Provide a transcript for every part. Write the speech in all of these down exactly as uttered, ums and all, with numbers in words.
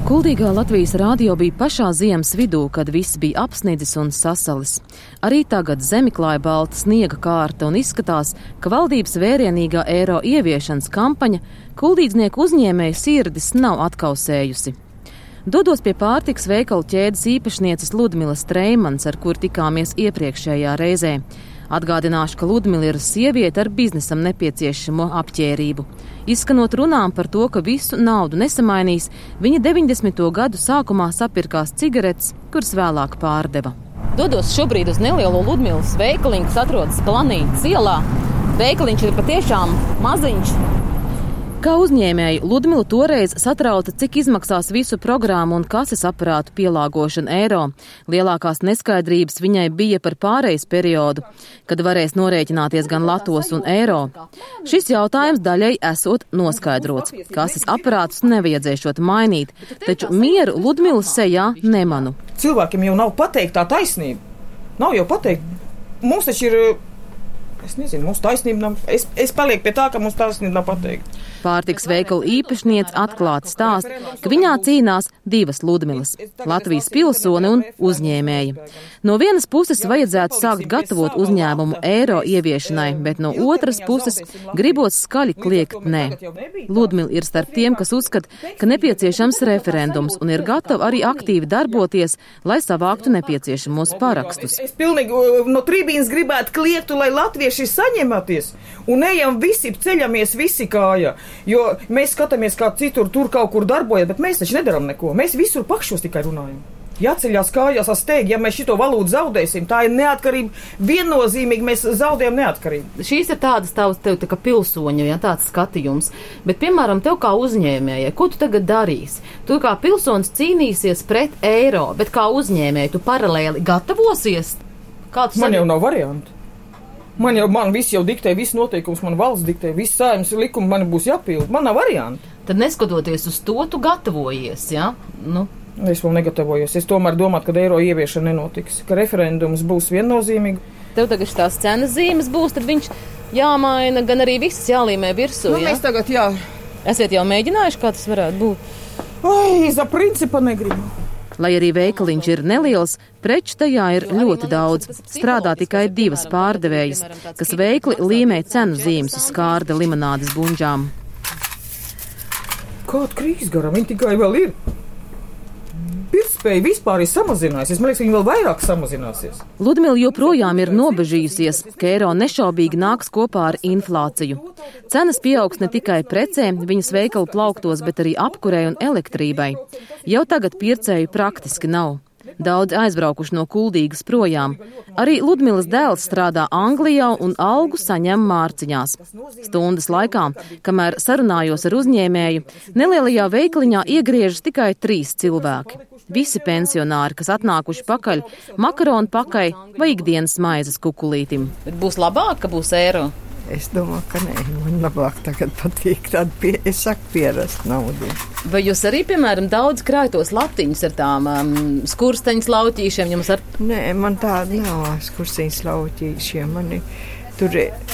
Kuldīgā Latvijas rādio bija pašā ziemas vidū, kad viss bija apsnidzis un sasalis. Arī tagad zemi klāja balta sniega kārta un izskatās, ka valdības vērienīgā eiro ieviešanas kampaņa kuldīdznieku uzņēmēju sirdis nav atkausējusi. Dodos pie pārtikas veikalu ķēdes īpašnieces Ludmilas Treimans, ar kur tikāmies iepriekšējā reizē. Atgādināšu, ka Ludmila ir sieviete ar biznesam nepieciešamo apģērību. Izskanot runām par to, ka visu naudu nesamainīs, viņa deviņdesmito gadu sākumā sapirkās cigaretes, kuras vēlāk pārdeva. Dodos šobrīd uz nelielo Ludmilas veikaliņu, kas atrodas Planītas ielā. Veikaliņš ir patiešām maziņš. Kā uzņēmēju, Ludmila toreiz satrauta, cik izmaksās visu programmu un kases aparātu pielāgošana eiro. Lielākās neskaidrības viņai bija par pārejas periodu, kad varēs norēķināties gan latos un eiro. Šis jautājums daļai esot noskaidrots. Kases aparātus nevajadzēšot mainīt, taču mieru Ludmilas sejā nemanu. Cilvēkiem jau nav pateikt tā taisnība. Nav jau pateikt. Mums taču ir... Es nezinu, mums taisnība nav. Es, es palieku pie tā, ka mums taisnība nav pateikt. Pārtikas veikalu īpašniece atklāti stāst, ka viņā cīnās divas Ludmilas - Latvijas pilsone un uzņēmēja. No vienas puses vajadzētu sākt gatavot uzņēmumu eiro ieviešanai, bet no otras puses gribot skaļi kliegt nē. Ludmila ir starp tiem, kas uzskata, ka nepieciešams referendums un ir gatava arī aktīvi darboties, lai savāktu nepieciešamos parakstus. Es pilnīgi no tribīnas gribētu kliegtu, lai latvieši saņematies un ejam visi, ceļamies visi kājā. Jo mēs skatāmies, kā citur tur kaut kur darbojas, bet mēs taču nedaram neko. Mēs visur pakšos tikai runājam. Jāceļās kājās ar steigi, ja mēs šito valūtu zaudēsim, tā ir neatkarība. Viennozīmīgi mēs zaudējam neatkarību. Šīs ir tādas tavas tev tā kā pilsoņa, ja, tāds skatījums. Bet, piemēram, tev kā uzņēmējai, ko tu tagad darīsi? Tu kā pilsonis cīnīsies pret eiro, bet kā uzņēmēji tu paralēli gatavosies? Man savi... jau nav variantu. Man jau, man viss jau diktē, viss noteikums, man valsts diktē, viss saimnes likumi man būs jāpild. Man nav variantu. Tad neskatoties uz to, tu gatavojies, jā? Ja? Nu. Es vēl negatavojos. Es tomēr domāju, ka eiro ieviešana nenotiks, ka referendums būs viennozīmīgi. Tev tagad tās cenas zīmes būs, tad viņš jāmaina, gan arī viss jālīmē virsū, nu, jā? Mēs tagad, jā. Esiet jau mēģinājuši, kā tas varētu būt? Ai, za principa negribu. Lai arī veikaliņš ir neliels, preču tajā ir ļoti daudz. Strādā tikai divas pārdevējas, kas veikli līmē cenu zīmes uz skārda limonādes buņģām. Kāda krīze garam, viņa tikai vēl ir. Pirktspēja vispār ir samazinājusies. Man liekas, viņa vēl vairāk samazināsies. Ludmila joprojām ir nobežījusies, ka eiro nešaubīgi nāks kopā ar inflāciju. Cenas pieaugs ne tikai precēm, viņas veikalu plauktos, bet arī apkurei un elektrībai. Jau tagad pircēju praktiski nav. Daudz aizbraukuši no Kuldīgas projām. Arī Ludmilas dēls strādā Anglijā un algu saņem mārciņās. Stundas laikā, kamēr sarunājos ar uzņēmēju, nelielajā veikaliņā iegriežas tikai trīs cilvēki. Visi pensionāri, kas atnākuši pakaļ makaronu pakai vai ikdienas maizes kukulītim. Bet būs labāk, ka būs eiro? Es domāju, ka nē, man labāk tagad patīk tādu, pie, es saku, pierast naudu. Vai jūs arī, piemēram, daudz krājtos latiņus ar tām um, skursteņas lauķīšiem? Jums ar... Nē, man tāda nav skursteņas lauķīšiem. Man ir, tur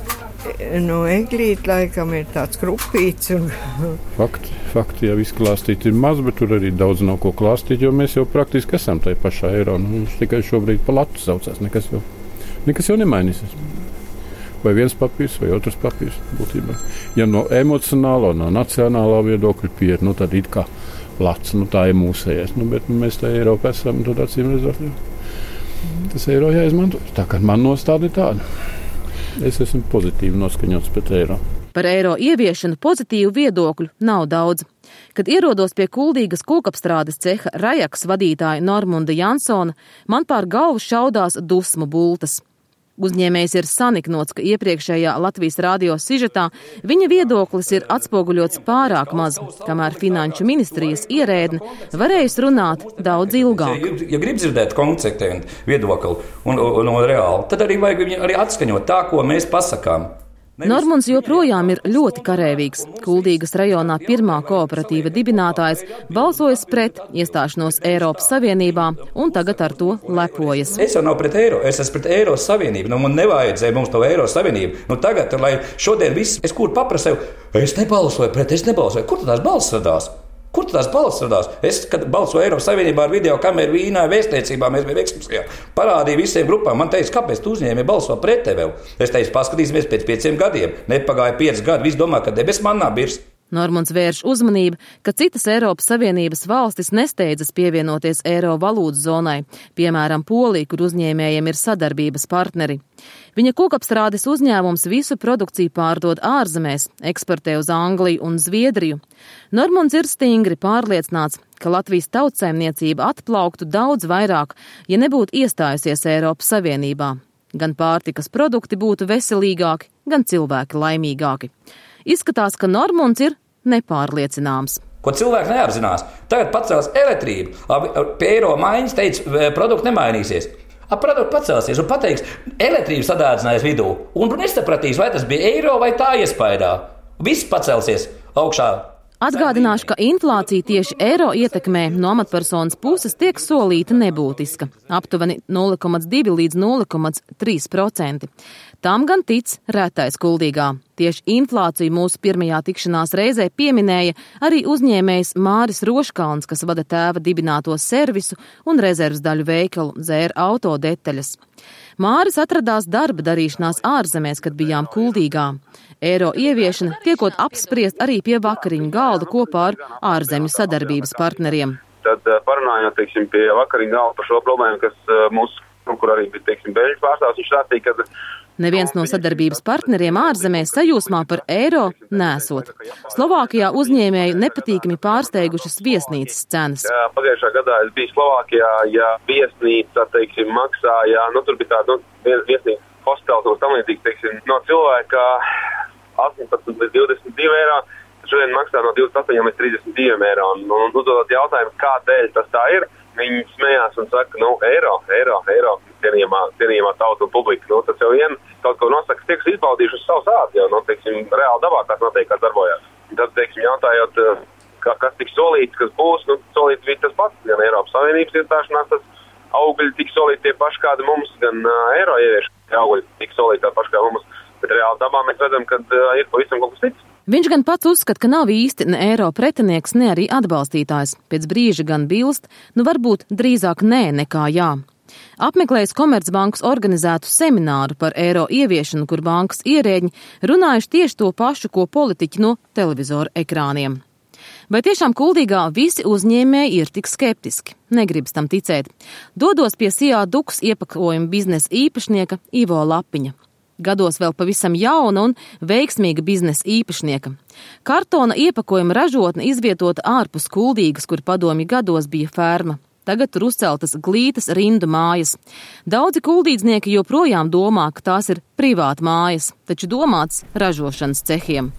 no eglīt laikam ir tāds krupīts. Un... Fakti, fakti jau izklāstīt ir maz, bet tur arī daudz nav ko klāstīt, jo mēs jau praktiski esam tai pašā eiro. Nu, viņš tikai šobrīd pa latu saucās, nekas jau, nekas jau nemainīsies. Vai viens papīrs, vai otrs papīrs būtībā. Ja no emocionālā, no nacionālā viedokļa pieiet, nu tad it kā lats, nu tā ir mūsējais. Nu, bet nu, mēs tā Eiropā esam, tad acīm redzot, tas eiro jāizmanto. Tā kā man nostāda ir tāda. Es esmu pozitīvi noskaņots pret eiro. Par eiro ieviešanu pozitīvu viedokļu nav daudz. Kad ierodos pie Kuldīgas kokapstrādes ceha Rajaks vadītāja Normunda Jansona, man pār galvu šaudās dusmu bultas. Uzņēmējs ir saniknots, ka iepriekšējā Latvijas radio sižetā viņa viedoklis ir atspoguļots pārāk maz, kamēr Finanšu ministrijas ierēdne varējusi runāt daudz ilgāk. Ja, ja grib dzirdēt konsekventu viedokli un, un, un reāli, tad arī vajag viņu arī atskaņot tā, ko mēs pasakām. Normunds joprojām ir ļoti karēvīgs. Kuldīgas rajonā pirmā kooperatīva dibinātājs balsojas pret iestāšanos Eiropas Savienībā un tagad ar to lepojas. Es jau nav pret eiro, es esmu pret Eiropas Savienību. Nu, man nevajadzēja mums to Eiropas Savienību. Nu, tagad, lai šodien viss, es kur paprasēju, es nebalsoju pret, es nebalsoju. Kur tās balss radās? Kur tās balss radās? Es, kad balsoju Eiropas Savienībā ar video kameru vīnā vēstniecībā, mēs bijām ekskursijā, parādīju visiem grupām. Man teica, kāpēc tu uzņēmi balso pret tevi? Es teicu, paskatīsimies pēc pieciem gadiem. Nepagāja pieci gadi, viss domā, ka debes mannā birs. Normunds vērš uzmanību, ka citas Eiropas Savienības valstis nesteidzas pievienoties eiro valūtas zonai, piemēram, Polija, kur uzņēmējiem ir sadarbības partneri. Viņa kokapstrādes uzņēmums visu produkciju pārdod ārzemēs, eksportē uz Angliju un Zviedriju. Normunds ir stingri pārliecināts, ka Latvijas tautsaimniecība atplauktu daudz vairāk, ja nebūtu iestājusies Eiropas Savienībā. Gan pārtikas produkti būtu veselīgāki, gan cilvēki laimīgāki. Izskatās, ka Normunds ir nepārliecināms. Ko cilvēki neapzinās. Tagad pacels elektrību. Pie eiro maiņas teica, produkti nemainīsies. Ap produkti pacelsies un pateiks, elektrību sadārdzinājis vidū. Un nesapratīs, vai tas bija eiro vai tā iespaidā. Viss pacelsies augšā. Atgādināšu, ka inflācija tieši eiro ietekmē no amatpersonas puses tiek solīta nebūtiska – aptuveni nulle komats divi līdz nulle komats trīs procenti. Tam gan tic retais Kuldīgā. Tieši inflāciju mūsu pirmajā tikšanās reizē pieminēja arī uzņēmējs Māris Roškalns, kas vada tēva dibināto servisu un rezerves daļu veikalu Zēra auto detaļas. Māris atradās darba darīšanās ārzemēs, kad bijām Kuldīgā. Eiro ieviešana tiekot apspriest arī pie vakariņu galda kopā ar ārzemju sadarbības partneriem. Tad parunājot, teiksim, pie vakariņu galda par šo problēmu, kas mūsu, kur arī bija, teiksim, beļģu pārstāvs, viņš stāstīja, ka neviens no sadarbības partneriem ārzemēs sajūsmā par eiro nesot. Slovākijā uzņēmēju nepatīkami pārsteigušas viesnīcas cenas. Jā, pagājušā gadā es biju Slovākijā, ja viesnīca, teiksim, maksāja, nu tur bija tāda, nu, viesnīca hostels un tam līdzīgi, teiksim, no cilvēka astoņpadsmit līdz divdesmit divi eiro, šodien maksā no divdesmit astoņi līdz trīsdesmit divi eiro. Un, un uzdodot jautājumu, kādēļ tas tā ir, viņi smējās un saka, nu, eiro, eiro, eiro, cienījamā, cienījamā tauta un publika. Nu, tas jau vien kaut ko nosaka, tiek izbaudījuši uz savus ādi, jau, nu, teiksim, reāli dabā tās noteikti kā darbojās. Tad, teiksim, jautājot, kā, kas tiks solīts, kas būs, nu, solīts bija tas pats, gan Eiropas Savienības iestāšanās, tas augļi tiks solīti tie paši kādi mums, gan uh, eiro ieviešana augļi tiks solīti tā paši kā mums, bet reāli dabā mēs redzam, ka uh, ir pavisam kaut kas cits. Viņš gan pats uzskata, ka nav īsti ne eiro pretinieks, ne arī atbalstītājs. Pēc brīža gan bilst, nu varbūt drīzāk nē nekā jā. Apmeklējis Komercbankas organizētu semināru par eiro ieviešanu, kur bankas ierēģi runājuši tieši to pašu, ko politiķi no televizora ekrāniem. Vai tiešām Kuldīgā visi uzņēmēji ir tik skeptiski? Negribas tam ticēt. Dodos pie Sijā Duks iepakojuma biznesa īpašnieka Ivo Lapiņa. Gados vēl pavisam jauna un veiksmīga biznesa īpašnieka. Kartona iepakojuma ražotne izvietota ārpus Kuldīgas, kur padomju gados bija ferma. Tagad tur uzceltas glītas rindu mājas. Daudzi kuldīdznieki joprojām domā, ka tās ir privāta mājas, taču domāts ražošanas cehiem.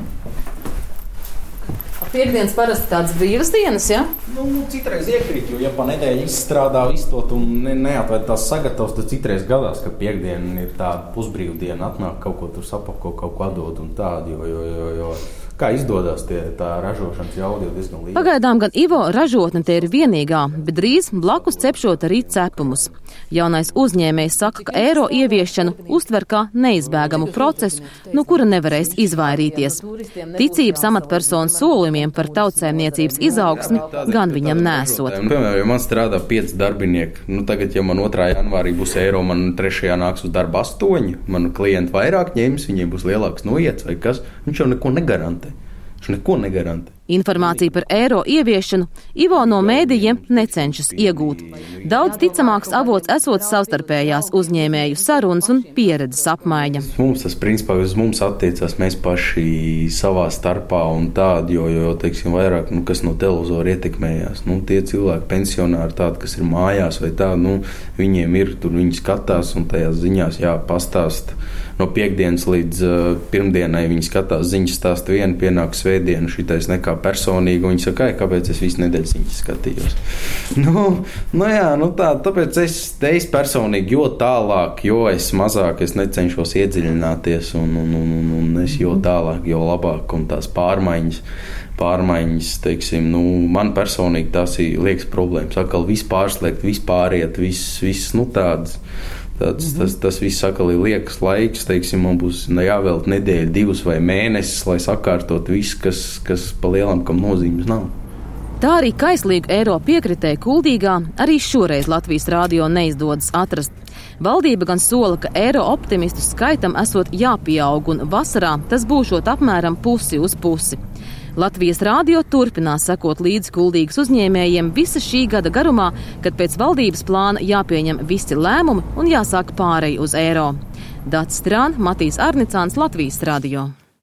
Piektdienas parasti tādas brīvas dienas, ja? Nu, citreiz iekrīt, jo ja pa nedēļu izstrādā iztot un ne, neatvērt tās sagatavs, tad citreiz gadās, ka piekdiena ir tāda pusbrīvdiena, atnāk kaut ko tur sapako, kaut ko atdot un tādu, jo, jo, jo, jo kā izdodas tie, tā ražošanas jauda diezgan līdzi. Pagaidām gan Ivo ražotne te ir vienīgā, bet drīz blakus cepšot arī cepumus. Jaunais uzņēmējs saka, ka eiro ieviešanu uztver kā neizbēgamu procesu, no kura nevarēs izvairīties. Ticības amatpersonas solījumiem par tautsaimniecības izaugsmi gan viņam nesot. Piemēram, ja man strādā pieci darbinieki, nu tagad, ja man otrā janvārī būs eiro, man trešajā nāks uz darba astoņi, man klienti vairāk ņems, viņiem būs lielāks noiets vai kas, viņš jau neko negarantē. Viņš neko negarantē. Informāciju par eiro ieviešanu Ivo no mēdījiem necenšas iegūt. Daudz ticamāks avots esot savstarpējās uzņēmēju sarunas un pieredzes apmaiņa. Mums tas principā uz mums attiecās mēs paši savā starpā un tādi, jo, jo teiksim, vairāk, nu, kas no televizora ietekmējās. Nu, tie cilvēki, pensionāri tādi, kas ir mājās vai tādi, nu, viņiem ir, tur viņi skatās un tajās ziņās jāpastāst. No piekdienas līdz uh, pirmdienai viņi skatās ziņas stāstu vienu, pienāk svētdienu, šitais nekā personīgi, un viņi saka, kāpēc es visu nedēļu ziņas skatījos. nu, nu jā, nu tā, tāpēc es, es personīgi, jo tālāk, jo es mazāk, es necenšos iedziļināties, un, un, un, un, un es jo tālāk, jo labāk, un tās pārmaiņas, pārmaiņas, teiksim, nu, man personīgi tās ir liekas problēmas, atkal viss pārslēgt, viss pāriet, viss, viss, nu tāds. Tāds, tas, tas viss atkal ir liekas laiks, teiksim, man būs jāvēlt nedēļa, divas vai mēnesis, lai sakārtot visu, kas, kas pa lielam kam nozīmes nav. Tā arī kaislīgu eiro piekritēju Kuldīgā arī šoreiz Latvijas radio neizdodas atrast. Valdība gan sola, ka eiro optimistu skaitam esot jāpieaug un vasarā tas būšot apmēram pusi uz pusi. Latvijas radio turpinās sekot līdzi Kuldīgas uzņēmējiem visa šī gada garumā, kad pēc valdības plāna jāpieņem visi lēmumi un jāsāk pāreja uz eiro. Dats Strān, Matīs Arnicāns, Latvijas radio.